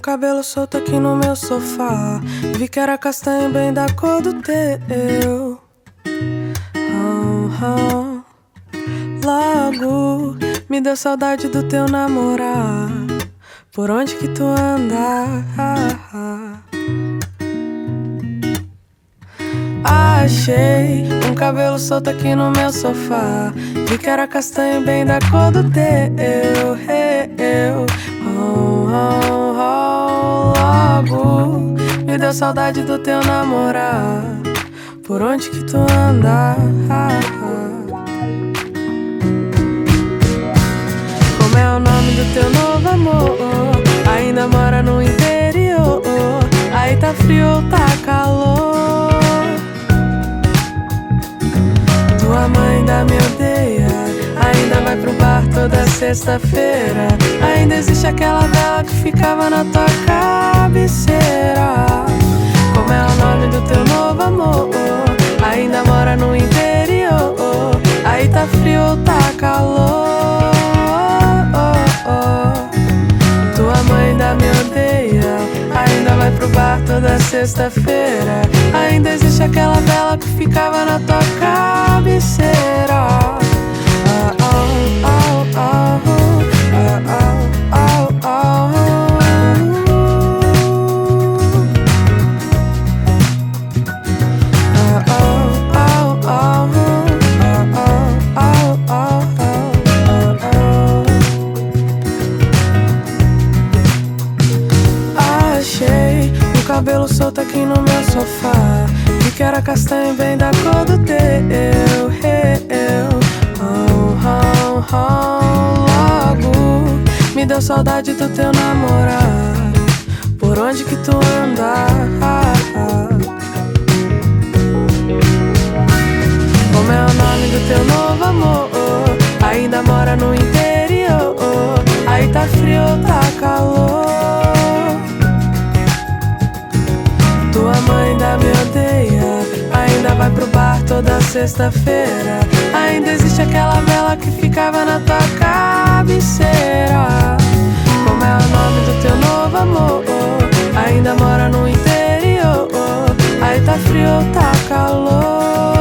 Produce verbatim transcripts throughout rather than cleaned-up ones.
cabelo solto aqui no meu sofá. Vi que era castanho bem da cor do teu. Oh, oh. Logo me deu saudade do teu namorar. Por onde que tu anda? Achei um cabelo solto aqui no meu sofá. Vi que era castanho bem da cor do teu. Eu, oh, oh, oh. Logo me deu saudade do teu namorar. Por onde que tu anda? Como é o nome do teu novo amor? Ainda mora no interior. Aí tá frio ou tá calor? Tua mãe ainda me odeia. Ainda vai pro bar toda sexta-feira. Ainda existe aquela vela que ficava na tua cabeceira. Como é o nome do teu novo amor? Ainda mora no interior. Aí tá frio ou tá calor? Tua mãe ainda me odeia. Ainda vai pro bar toda sexta-feira. Ainda existe aquela vela que ficava na tua cabeceira. Oh, oh, oh, oh, oh, oh, oh, oh. Cabelo solto aqui no meu sofá. Vi que era castanho bem da cor do teu. Eu, oh, oh, oh. Logo me deu saudade do teu namorar. Por onde que tu anda? Como é o nome do teu novo amor? Ainda mora no interior. Aí tá frio ou tá calor? Tua mãe ainda me odeia. Ainda vai pro bar toda sexta-feira. Ainda existe aquela vela que ficava na tua cabeceira. Como é o nome do teu novo amor? Ainda mora no interior. Aí tá frio ou tá calor?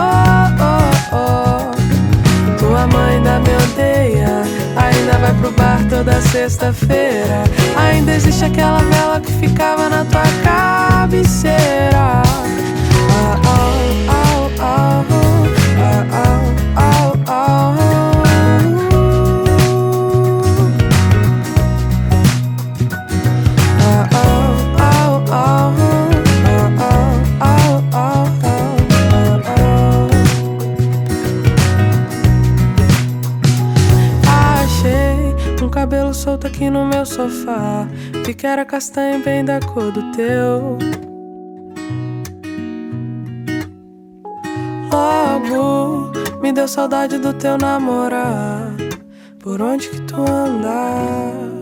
Tua mãe ainda me odeia. Ainda vai pro bar toda sexta-feira. Ainda existe aquela vela que ficava na tua cabeceira. Oh, oh, oh, oh, oh, oh, oh, oh. Cabelo solto aqui no meu sofá. Vi que era castanho bem da cor do teu. Logo me deu saudade do teu namorar. Por onde que tu anda?